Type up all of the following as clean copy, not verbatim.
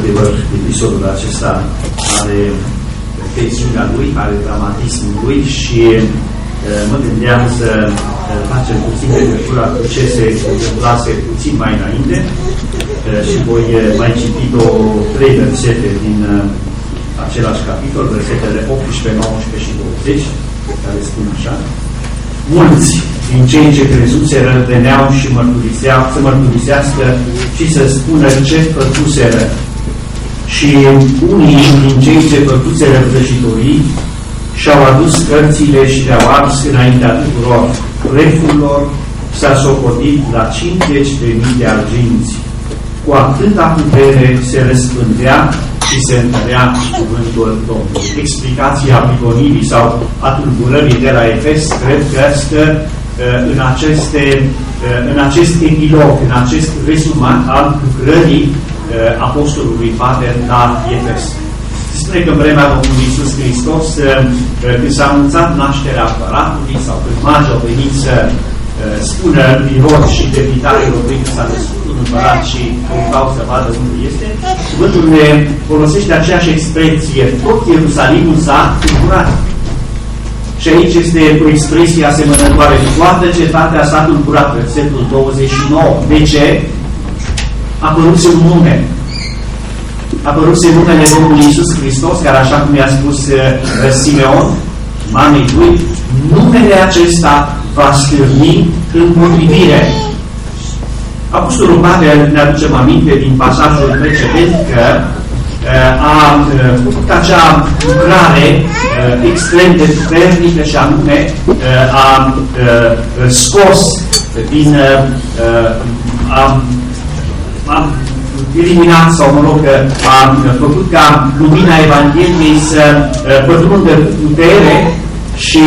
într-adevăr, episodul acesta are tensiunea lui, are dramatismul lui și mă gândeam să facem puțin legătura cu ce se întâmplase puțin mai înainte și voi mai citi 3 versete din același capitol, versetele 18, 19 și 20, care spun așa: mulți din cei ce crezuseră veneau și să mărturisească și să spună ce făcuseră. Și unii din cei ce făcuseră vrăjitorii și-au adus cărțile și le-au ars înaintea tuturor. Preful lor s-a socotit la 50.000 de arginți. Cu atâta putere se răspândea și se întărea cuvântul Domnului. Explicația prigonirii sau a tulburării de la Efes cred că stă în acest epilog, în acest rezumat al lucrării apostolului Pavel la Efes. Se spune că în vremea Domnului Iisus Hristos, când s-a anunțat nașterea împăratului sau când magii au venit să spună lui Irod și deputarilor lui că s-a născut un împărat și căutau să vadă unde este, cuvântul ne folosește aceeași expresie: tot Ierusalimul s-a tulburat. Și aici este o expresie asemănătoare: toată cetatea s-a tulburat, versetul 29. De ce? Apăruse un nume. Apăruse numele Domnului Iisus Hristos, care, așa cum i-a spus Simeon, mamei lui, numele acesta va stârni împotrivire. Apostolul Pavel ne aducem aminte din pasajul precedent că a făcut acea lucrare extrem de puternică și anume a scos din a eliminat sau, mă rog, a făcut ca lumina Evangheliei să pătrundă putere și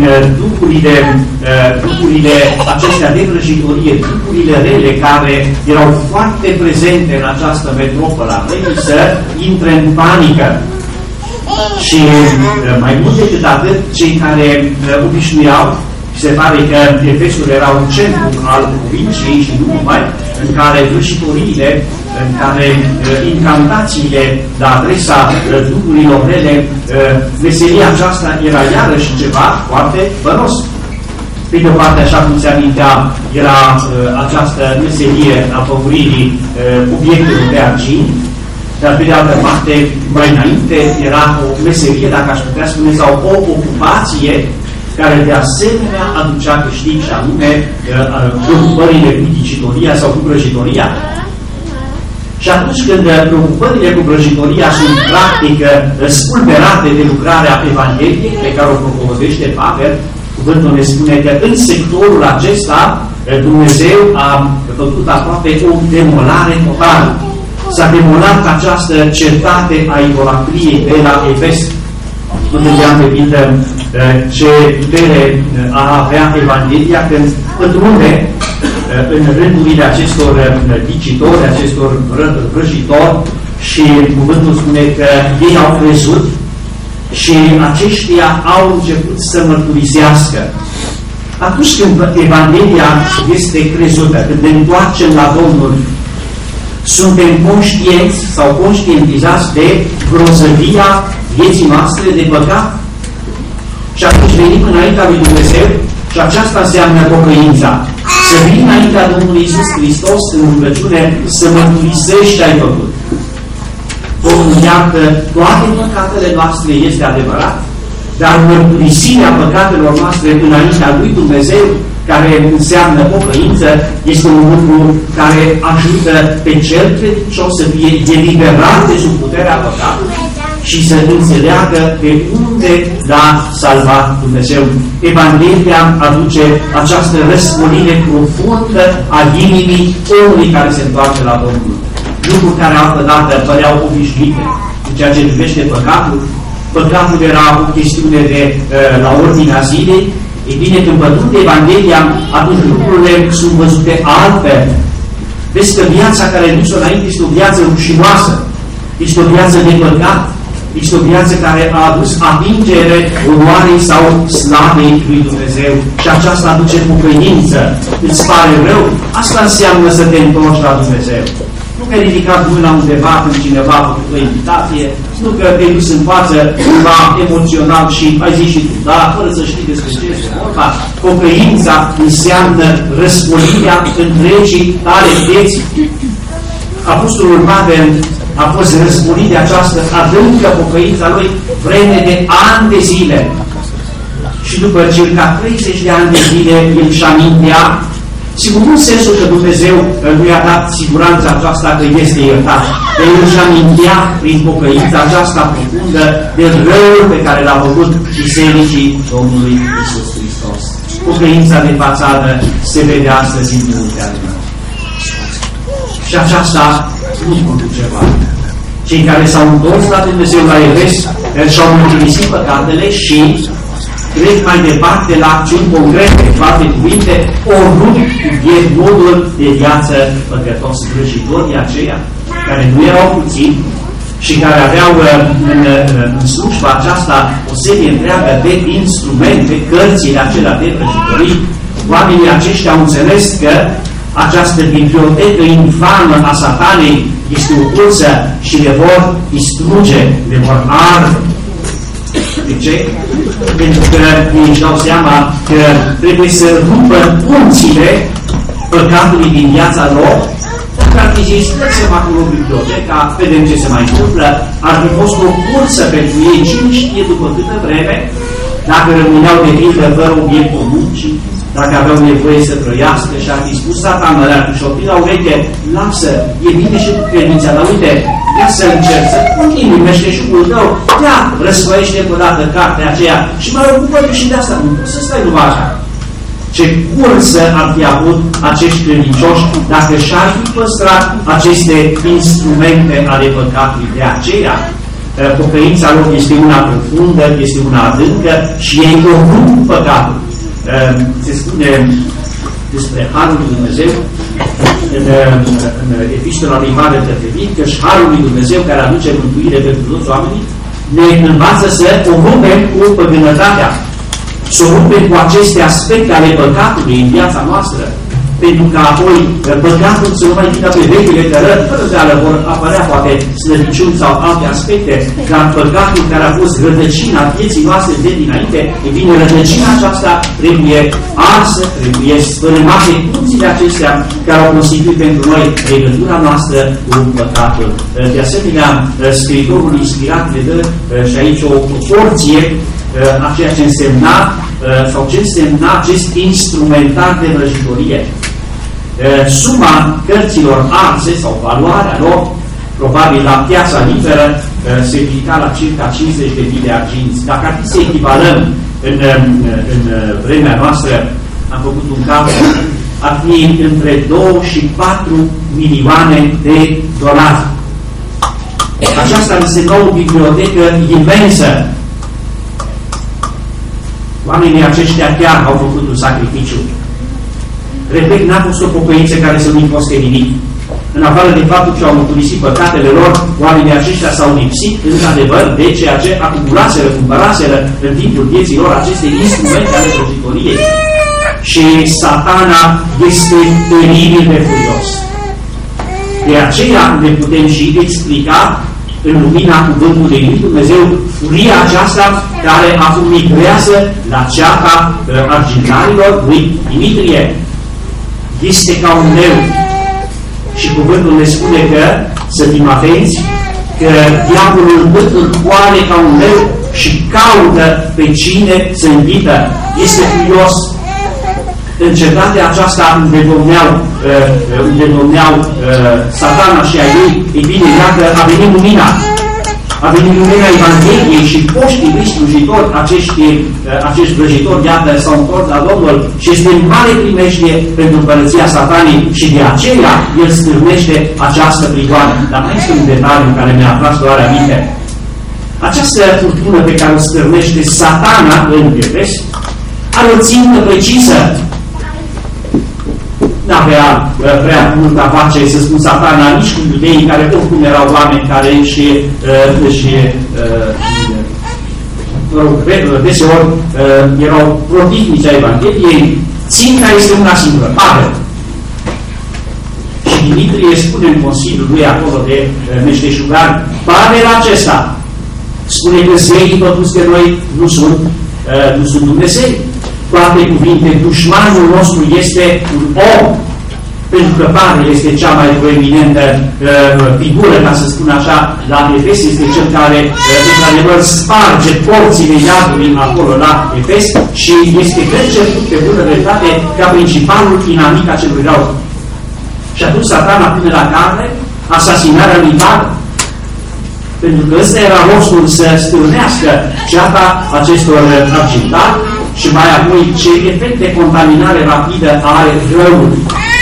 duhurile acestea de vrăjitorie, duhurile rele care erau foarte prezente în această metropolă, să intre în panică. Și mai mult decât atât, cei care obișnuiau, se pare că Efesul era un centru al provinciei și nu numai, în care vrăjitoriile, în care incantațiile la adresa duhurilor rele, meseria aceasta era iarăși ceva foarte bănos. Pe de o parte, așa cum se amintea, era această meserie a făuririi obiectelor de argint, dar pe de altă parte, mai înainte, era o meserie, dacă aș putea spune, sau o ocupație care de asemenea aducea câștig, și anume preocupările cu ghicitoria sau cu vrăjitoria. Și atunci când preocupările cu vrăjitoria sunt practic spulberate de lucrarea Evangheliei pe care o propovădește Pavel, cuvântul ne spune că în sectorul acesta Dumnezeu a făcut aproape o demolare totală. S-a demolat această cetate a idolatriei de la Efes. Nu vedeam pe pildă ce putere a avea Evanghelia când pătrunde în rândurile acestor ghicitori, acestor vrăjitori, și cuvântul spune că ei au crezut și aceștia au început să mărturisească. Atunci când Evanghelia este crezută, când ne întoarcem la Domnul, suntem conștienți sau conștientizați de grozăvia vieții noastre de păcat. Și atunci venim înaintea lui Dumnezeu și aceasta înseamnă pocăința. Să vii înaintea Domnului Iisus Hristos în rugăciune, să mărturisești ce ai făcut. Domnul iartă toate păcatele noastre, este adevărat, dar mărturisirea păcatelor noastre înaintea lui Dumnezeu, care înseamnă pocăință, este un lucru care ajută pe cel credincios să fie eliberat de sub puterea păcatului și să înțeleagă de unde l-a salvat Dumnezeu. Evanghelia aduce această răscolire profundă a inimii omului care se întoarce la Domnul. Lucruri care altădată păreau obișnuite în ceea ce privește păcatul. Păcatul era o chestiune de la ordinea zilei. Ei bine, când pătrunde Evanghelia, atunci lucrurile sunt văzute altfel. Vezi că viața care a dus înainte este o viață rușinoasă, este o viață de păcat, este o viață care a adus atingere onoarei sau slavei lui Dumnezeu și aceasta aduce pocăință. Îți pare rău? Asta înseamnă să te întorci la Dumnezeu. Nu Nu că ai ridicat mâna undeva când cineva a făcut o invitație, nu că te-ai dus în față cumva emoțional și ai zis și tu, da, fără să știi despre ce este vorba. Pocăința înseamnă răspolirea întregii tale vieți. Apostolul Pavel a fost răspolit de această adâncă pocăința lui vreme de ani de zile. Și după circa 30 de ani de zile, el își amintea, sigur, nu în sensul că Dumnezeu nu i-a dat siguranța aceasta că este iertat, dar el își amintea prin pocăința aceasta profundă de răul pe care l-a făcut bisericii Domnului Iisus Hristos. Pocăința de fațadă se vede astăzi în multe ale noastre. Și aceasta nu conduce bani. Cei care s-au întors la Dumnezeu la Efes și-au mărturisit păcatele și trec mai departe la acțiuni concrete, cu alte cuvinte, o rup cu modul de viață păcătos. Vrăjitorii aceia, care nu erau puțini și care aveau în slujba aceasta o serie întreagă de instrumente, cărțile acelea de vrăjitorii, oamenii aceștia au înțeles că această bibliotecă infamă a Satanei este o cursă și le vor distruge, le vor arde. De ce? Pentru că ei își dau seama că trebuie să rupă punțile păcatului din viața lor. Dacă ar fi zis, lăsăm acolo biblioteca, vedem ce se mai întâmplă, ar fi fost o cursă pentru ei, cine știe după câtă vreme, dacă rămâneau de pildă fără obiectul muncii, dacă aveau nevoie să trăiască și ar fi spus Satan, ar fi șoptit la ureche, lasă, e bine și cu credința, dar uite, ia să încerci, să continui meșteșugul tău, ia, răsfoiește încă o dată cartea aceea și mai ocupă-te și de asta, nu poți să stai numai așa. Ce cursă ar fi avut acești credincioși dacă și-ar fi păstrat aceste instrumente ale păcatului. De aceea, pocăința lor este una profundă, este una adâncă și ei ocup păcatul. Se spune despre Harul lui Dumnezeu în epistola lui Pavel către Filip, că și Harul lui Dumnezeu care aduce mântuire pentru toți oamenii ne învață să o rupem cu păgânătatea, să o rupem cu aceste aspecte ale păcatului în viața noastră, pentru că apoi păcatul să nu mai vină pe vechile cărări, fără de ală vor apărea poate slăbiciuni sau alte aspecte, dar păcatul care a fost rădăcina vieții noastre de dinainte, e bine, rădăcina aceasta trebuie arsă, trebuie spărâmate punțile acestea care au constituit pentru noi legătura noastră cu păcatul. De asemenea, scriitorul inspirat ne dă și aici o porție a ceea ce însemna sau ce însemna acest instrumentar de vrăjitorie. Suma cărților arse sau valoarea lor, probabil la piața liberă, se ridica la circa 50.000 de arginți. Dacă ar fi să echivalăm în vremea noastră, am făcut un calcul, ar fi între 2 și 4 milioane de dolari. Aceasta însemna o bibliotecă imensă. Oamenii aceștia chiar au făcut un sacrificiu. Repet, n-a fost o pocăință care să nu-i coste nimic. În afară de faptul că au mărturisit păcatele lor, oamenii aceștia s-au lipsit, într-adevăr, de ceea ce acumulaseră, cumpăraseră în timpul vieții lor aceste instrumente ale vrăjitoriei. Și Satana este teribil de furios. De aceea ne putem și explica în lumina cuvântului lui Dumnezeu furia aceasta care afumigrează la ceata argintarilor lui Dimitrie. Este ca un leu și cuvântul ne spune că să fim atenți că diavolul îl poare ca un leu și caută pe cine să învită. Este furios. În cetatea aceasta unde domneau Satana și ai lui, e bine, iată, a venit lumina. A venit lumina Evangheliei și poștii lui slujitori, acești vrăjitori, iată, s-au întors la Domnul și este în mare primejdie pentru împărăția Satanei și de aceea el stârnește această prigoană. Dar mai este un detaliu care mi-a atras doar aminte. Această furtună pe care o stârnește Satana în Efes are o țintă precisă. N-avea prea mult a face, să spun, Satana, nici cu iudeii, care oricum erau oameni care deseori erau protivnici a Evangheliei. Ținta este una singură, Pavel. Și Dimitrie spune în Consiliul lui acolo de meșteșugari, Pavel acesta spune că zeii făcuți de noi nu sunt Dumnezei. Cu alte cuvinte, dușmanul nostru este un om, pentru că Pavel este cea mai proeminentă figură, ca să spun așa, la Efes, este cel care, într-adevăr, sparge porțile iadului acolo la Efes și este perceput pe bună dreptate ca principalul inamic a celui rău. Și atunci Satana pune la carne asasinarea lui Pavel. Pentru că ăsta era rostul să stârnească ceata acestor argintari și mai apoi ce efect de contaminare rapidă are răului.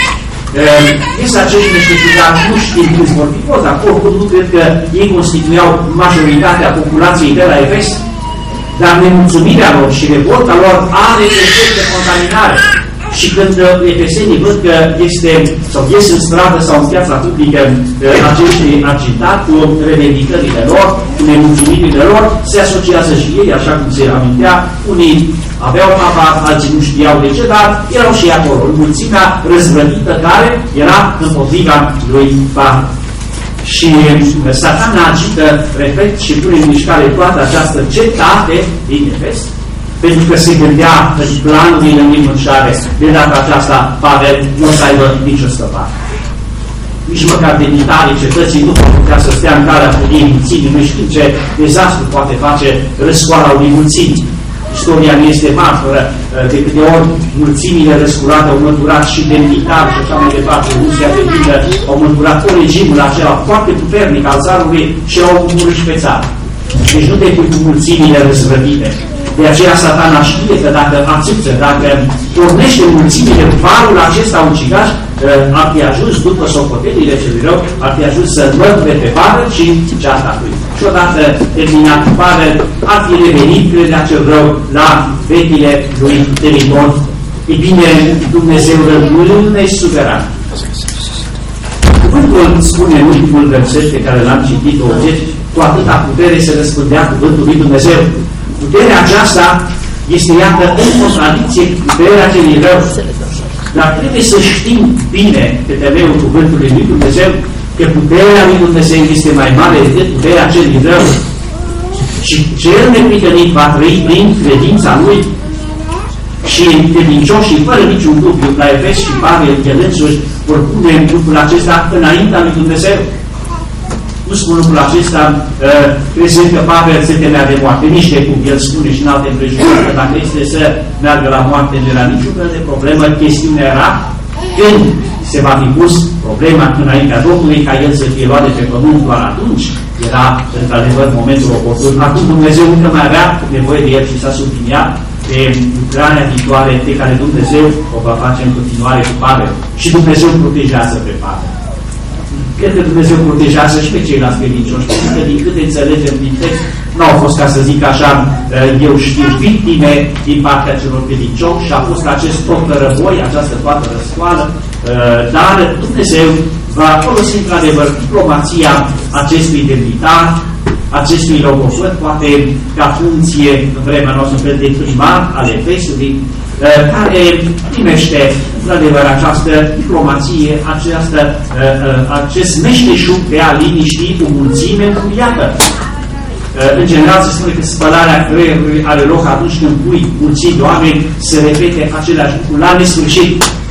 Este acești meșteșugari, nu știm câți vor fi fost, dar oricum nu cred că ei constituiau majoritatea populației de la Efes, dar nemulțumirea lor și revolta lor are efect de contaminare. Și când efesenii văd că ies în stradă sau în piața publică acești argintari cu revendicările lor, cu nemulțumirile lor, se asociază și ei, așa cum se amintea, unii aveau habar, alții nu știau de ce, dar erau și acolo, mulțimea răzvrătită care era împotriva lui Pavel. Și Satana agită, repet, și pune în mișcare toată această cetate din Efes, pentru că se gândea în planurile în înșare, de data aceasta Pavel nu o să aibă nicio scăpare. Nici măcar demnitarii cetății nu pot putea să stea în calea punerii mulțimii. Noi știm ce dezastru poate face răscoala unei mulțimi. Istoria nu este martoră, de câte ori mulțimile răscurate au măturat și demnitari și așa mai departe. Rusia de pildă au măturat tot regimul acela foarte puternic al țarului și au omorât și pe țară. Deci nu te pui cu mulțimile răzvrătite. De aceea Satana știe că dacă ațuță, dacă pornește mulțimile valul acesta ucigaș, ar fi ajuns, după socotelile celui rău, ar fi ajuns să măture pe Pavel și ceata lui. Și odată terminat Pavel, ar fi revenit, credea cel rău, la vechile lui teritori. E bine, Dumnezeu rămâne suveran. Cuvântul spune în ultimul verset pe care l-am citit, 20, cu atâta putere se răspândea cuvântul lui Dumnezeu. Puterea aceasta este, iată, în contradicție cu puterea celui rău. Dar trebuie să știm bine pe temeiul cuvântului lui Dumnezeu că puterea lui Dumnezeu este mai mare decât puterea celui rău. Și cel neprihănit va trăi prin credința lui și credincioșii, fără niciun dubiu, la Efes și Pavel, el însuși, vor pune lucrul acesta înaintea lui Dumnezeu. Nu spun lucrul acesta crezând că Pavel se temea de moarte, nici de cum el spune și în alte împrejurări că dacă este să meargă la moarte, nu era niciun fel de problemă. Chestiunea era când se va fi pus problema înaintea Domnului ca el să fie luat de pe pământ, doar atunci era într-adevăr momentul oportun. Acum Dumnezeu încă mai avea nevoie de el și s-a subliniat de lucrarea viitoare pe care Dumnezeu o va face în continuare cu Pavel. Și Dumnezeu protejează pe Pavel. Cred că Dumnezeu protejează și pe ceilalți credincioși, pentru că din câte înțelegem din text, nu au fost, ca să zic așa, eu știu, victime din partea celor credincioși și a fost acest tot război, această toată răscoală, dar Dumnezeu va folosi într-adevăr diplomația acestui demnitar, acestui logofăt, poate ca funcție în vremea noastră fel de primar al Efesului, care primește într-adevăr această diplomație, acest meșteșug de a liniști o mulțime înfuriată. În general se spune că spălarea creierului are loc atunci când pui mulțimi de oameni să repete aceleași lucruri la nesfârșit.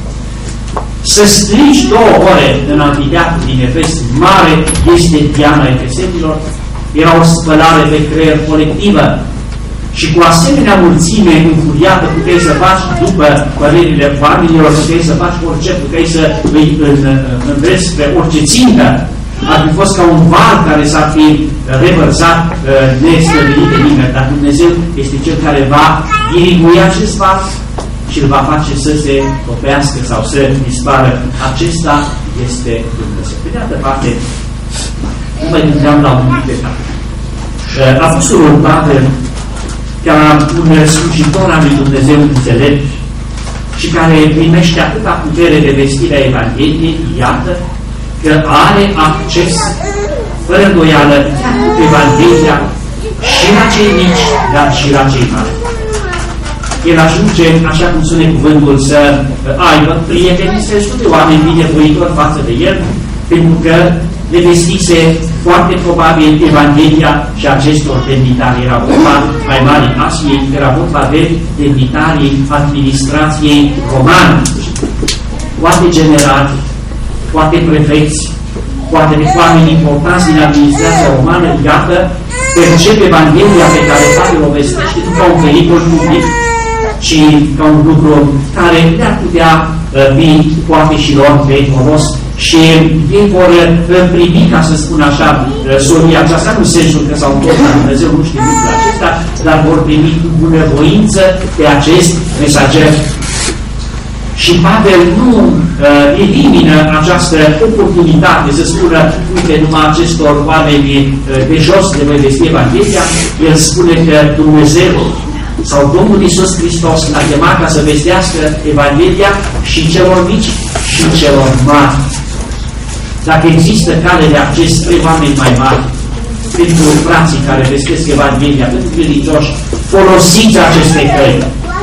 Să strigi 2 ore în amfiteatru din Efes, mare este Diana efesenilor, era o spălare de creier colectivă. Și cu asemenea mulțime înfuriată puteai să faci, după părerile oamenilor, puteai să faci orice, puteai să îi îndrezi spre orice țintă. Ar fi fost ca un val care s-ar fi revărsat nestăvilit de nimeni. Dar Dumnezeu este Cel care va dirigui acest val și îl va face să se topească sau să dispară. Acesta este Dumnezeu. Pe de altă parte, nu mai gândeam la un detalii. Apostolul Pavel, ca un slujitor al lui Dumnezeu înțelept și care primește atâta putere de vestirea Evangheliei, iată că are acces fără îndoială chiar cu Evanghelia și la cei mici, dar și la cei mari. el ajunge, așa cum spune cuvântul, să aibă prieteni, să sute oameni binevoitori față de el, pentru că le vestise foarte probabil Evanghelia și acestor demnitari. Era vorba mai mari în Asiei, era vorba de demnitarii administrației romane, poate generali, poate prefecți, poate de oameni importanți din administrația romană. Iată, percep Evanghelia pe care Pavel o vestește nu ca un pericol public, ci ca un lucru care le-ar putea fi poate și lor de folos. Și ei vor primi, ca să spun așa, solia aceasta, nu în sensul că s-au întors la Dumnezeu, nu știu lucrul acesta, dar vor primi cu bunăvoință pe acest mesager. Și Pavel nu elimină această oportunitate să spună, uite, numai acestor oameni de jos de voi vesti Evanghelia. El spune că Dumnezeu sau Domnul Iisus Hristos l-a chemat ca să vestească Evanghelia și celor mici și celor mari. Dacă există cale de acces spre oameni mai mari, pentru frații care vestesc Evanghelia, pentru credincioși, folosiți aceste căi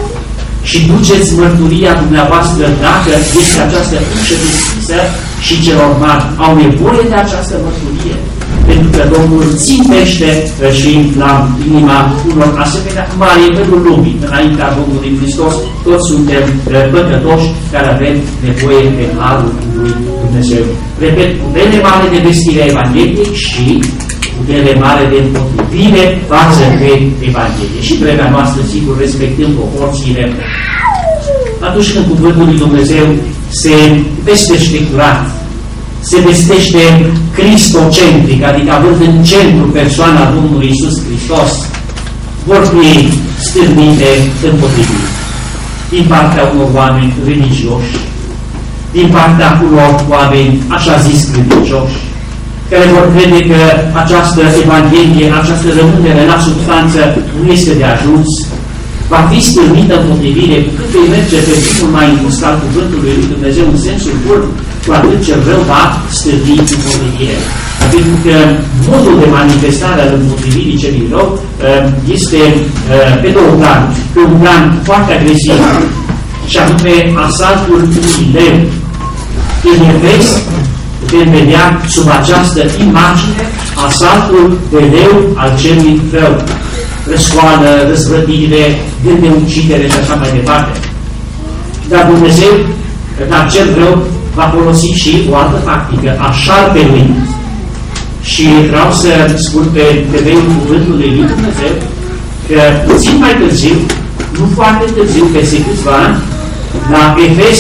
și duceți mărturia dumneavoastră dacă este această ușă deschisă și celor mari au nevoie de această mărturie. Pentru că Domnul țintește și la inima unor asemenea mari pentru lumii. Înaintea Domnului Hristos, toți suntem păcătoși care avem nevoie de harul lui Dumnezeu. Repet, putere mare de vestire a Evangheliei și putere mare de împotrivire față de Evanghelie. Și vremea noastră, sigur, respectând proporțiile. Atunci când cuvântul lui Dumnezeu se vestește curat, se vestește cristocentric, adică având în centru persoana Domnului Iisus Hristos, vor fi stârnite împotriviri din partea unor oameni religioși, din partea unor oameni așa zis credincioși, care vor crede că această Evanghelie, această rămânere la substanță nu este de ajuns, va fi stârnită împotrivire cu cât vei merge pe timpul mai îngust al cuvântului lui Dumnezeu în sensul bun, cu atât cel rău va stârni împotrivire. Pentru că modul de manifestare al împotrivirii celui rău este pe două planuri. Pe un plan foarte agresiv, și anume asaltul unui leu. În Efes putem vedea sub această imagine asaltul de leu al celui rău. Răscoală, răzvrătire, gând de ucidere și așa mai departe. Dar Dumnezeu, dar cel rău, va folosi și o altă tactică, a șarpelui. Și vreau să spun pe temeiul cuvântului lui Dumnezeu că puțin mai târziu, nu foarte târziu, peste câțiva ani, la Efes,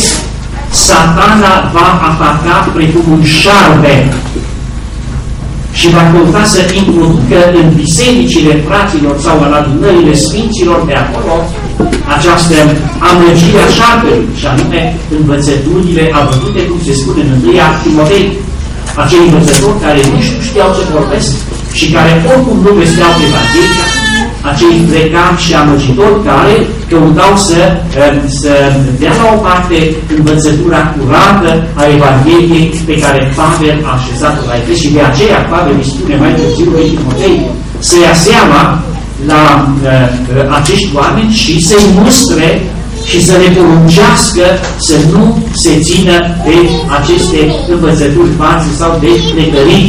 Satana va ataca precum un șarpe și va căuta să introducă în bisericile fraților sau în adunările sfinților de acolo această amăgire a șarpelui, și anume învățăturile avătute, cum se spune în 1 Timotei, acei învățători care nici nu știau ce vorbesc și care oricum nu vesteau Evanghelia, acei frecanți și amăgitori care căutau să dea la o parte învățătura curată a Evangheliei pe care Pavel a așezat-o la Efes. Și de aceea Pavel îi spune mai târziu lui Timotei să ia seama la acești oameni și să-i mustre și să le poruncească să nu se țină de aceste învățături false sau de necării.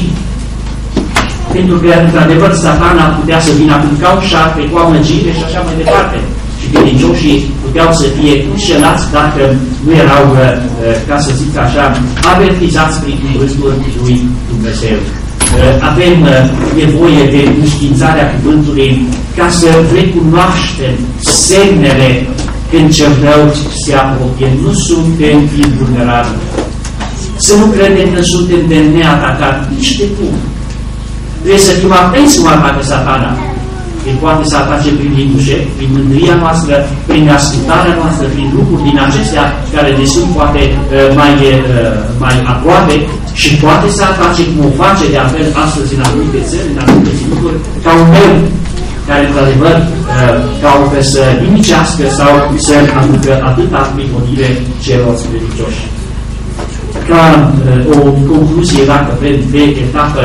Pentru că, într-adevăr, Satana putea să vină ca un șarpe, cu amăgire și așa mai departe. Și credincioșii puteau să fie înșelați dacă nu erau, ca să zic așa, avertizați prin cuvântul lui Dumnezeu. Avem nevoie de înștiințarea cuvântului ca să recunoaștem semnele când cel rău se apropie. Nu suntem invulnerabili. Să nu credem că suntem de neatacat nici de cum. Trebuie să fim atenți cum atacă Satana. El poate să atace prin lindușe, prin mândria noastră, prin ascultarea noastră, prin lucruri din acestea care ne sunt poate mai aproape, și poate să atace cum o face de altfel astăzi în anumite țări, în anumite ținuturi, ca un leu care, într-adevăr, caută să nimicească sau să aducă atâta prigonire celor credincioși. Ca o concluzie, dacă vrem, de etapă,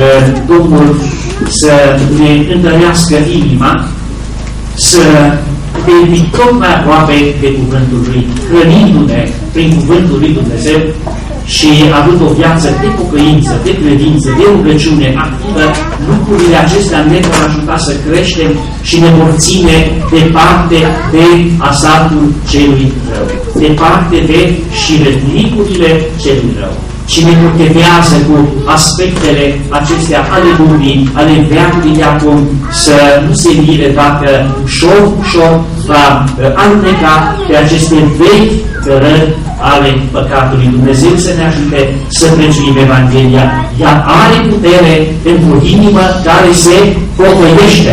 Domnul să ne întărească inima, să putem fi tot mai aproape de Cuvântul Lui, hrănindu-ne prin Cuvântul Lui Dumnezeu și având o viață de pocăință, de credință, de rugăciune activă, lucrurile acestea ne vor ajuta să creștem și ne vor ține departe de asaltul celui rău, departe de șiretnicurile celui rău. Cine protejează cu aspectele acestea ale lumii, ale veacului de acum, să nu se mire dacă ușor va alneca pe aceste vechi cărări ale păcatului. Dumnezeu să ne ajute să prețuim Evanghelia. Ea are putere pentru o inimă care se pocăiește.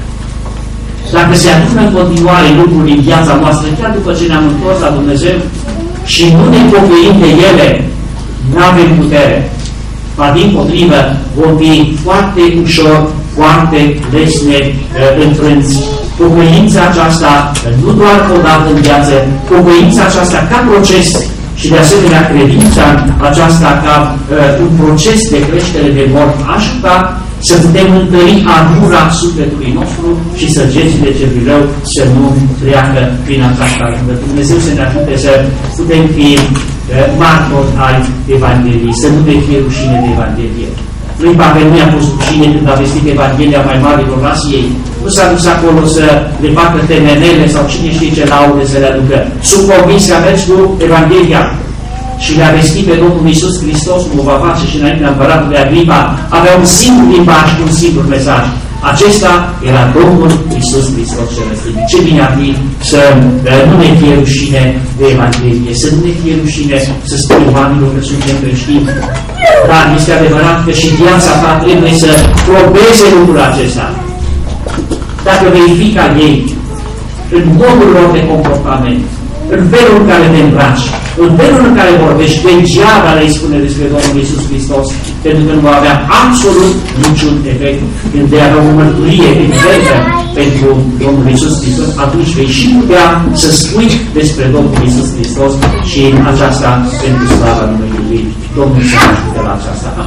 Dacă se adună în continuare lucruri în viața noastră, chiar după ce ne-am întors la Dumnezeu și nu ne pocăim de ele, nu avem putere. Ba dimpotrivă, vom fi foarte ușor, foarte lesne înfrânți. Pocăința aceasta, nu doar o dată în viață, pocăința aceasta ca proces și de asemenea credința aceasta ca un proces de creștere de mort ajută să putem întări armura sufletului nostru și săgețile celui rău să nu treacă prin această armură. Dumnezeu să ne ajute să putem fi martori ai Evangheliei, să nu ne fie rușine de Evanghelie. Lui Pavel nu i-a fost rușine când a vestit Evanghelia mai marilor Asiei. Nu s-a dus acolo să le facă temenele sau cine știe ce laude să le aducă. Sunt convins că a mers cu Evanghelia și le-a vestit pe Domnul Iisus Hristos, cum o va face și înaintea împăratului Agripa. Avea un singur limbaj, un singur mesaj. Acesta era Domnul Iisus Hristos cel răstignit. Ce bine ar fi să nu ne fie rușine de Evanghelie, să nu ne fie rușine să spunem oamenilor că suntem creștini. Dar este adevărat că și viața ta trebuie să probeze lucrul acesta. Dacă vei fi ca ei, în modul lor de comportament, în felul în care te îmbraci, în felul în care vorbești, degeaba le spune despre Domnul Iisus Hristos, pentru că nu va avea absolut niciun efect. Când vei avea o mărturie evidentă pentru Domnul Iisus Hristos, atunci vei și putea să spui despre Domnul Iisus Hristos și aceasta pentru slava numele Lui. Domnul să ne ajute la aceasta.